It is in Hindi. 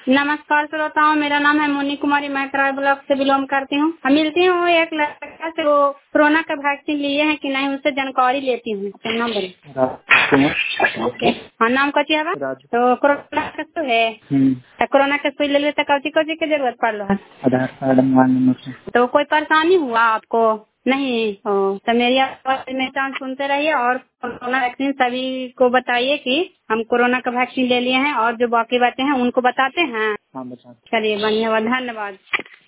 नमस्कार श्रोताओं, मेरा नाम है मोनी कुमारी। मैं कराई ब्लॉक से बिलोंग करती हूँ। मिलती हूँ एक लड़का से, वो कोरोना का वैक्सीन लिए हैं कि नहीं, उससे जानकारी लेती हूँ। अपना नाम बोलिए। ओके, हाँ, नाम कथी है? तो कोरोना का तो है। तो कोरोना का सुई ले लिए तो कौची कौची की जरूरत पड़ रहा है? Aadhaar card, mobile number. तो कोई परेशानी हुआ आपको? नहीं हो तो मेरी आवाज में चांस सुनते रहिए और कोरोना वैक्सीन सभी को बताइए कि हम कोरोना का वैक्सीन ले लिए हैं, और जो बाकी बातें हैं उनको बताते हैं। हाँ, बताते। चलिए, धन्यवाद।